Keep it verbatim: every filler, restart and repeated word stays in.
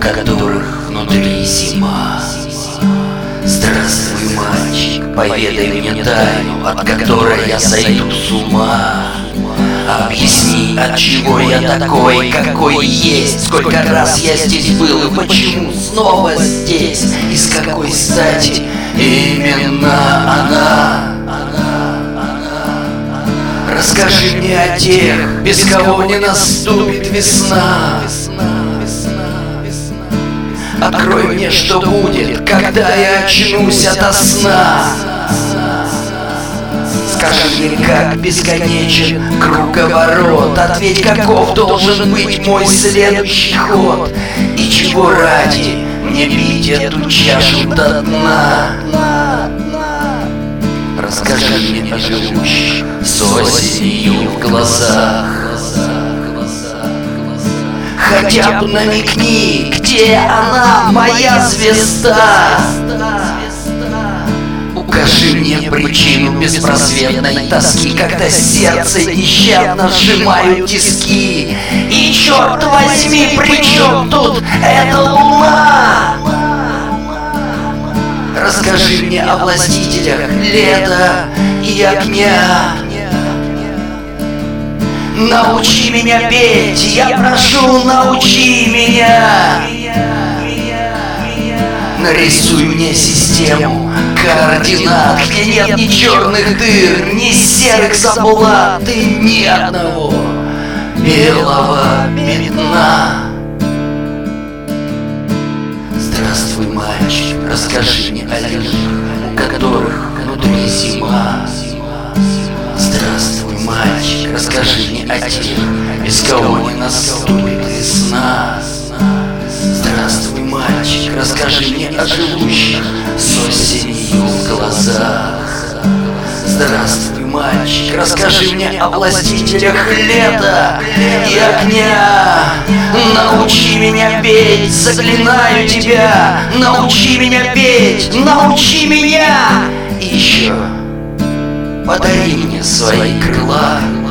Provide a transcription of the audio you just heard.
которых внутри зима. Здравствуй, мальчик, поведай мне тайну, от которой я сойду с ума. Объясни, от чего я такой, какой есть, сколько раз я здесь был и почему снова здесь, и с какой стати именно она. Расскажи мне о тех, без кого не наступит весна. Открой мне, что будет, когда я очнусь ото сна. Скажи мне, как бесконечен круговорот. Ответь, каков должен быть мой следующий ход. И чего ради мне пить эту чашу до дна? Расскажи мне о живущих с осенью в глазах. Хотя бы намекни, где она, моя звезда. Укажи мне причину беспросветной тоски, когда сердце нещадно сжимают тиски. И черт возьми, при чем тут эта луна? Расскажи мне о властителях лета и огня. Научи меня петь, я прошу, научи меня. Нарисуй мне систему координат, где нет ни черных дыр, ни серых заблат и ни одного белого пятна. Здравствуй, мальчик, расскажи мне о людях, у которых внутри зима. Здравствуй, мальчик, расскажи мне о тех, без кого не наступит весна. Здравствуй, мальчик, расскажи мне о живущих с осенью в глазах. Здравствуй, мальчик, расскажи мне о властителях лета и огня. Научи меня петь, заклинаю тебя. Научи меня петь, научи меня. И еще подари мне свои крыла.